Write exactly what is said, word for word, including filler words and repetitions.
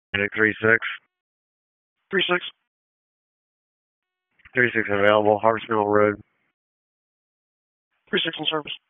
Medic three six. three six. three six available, Harvest Mill Road. three six in service.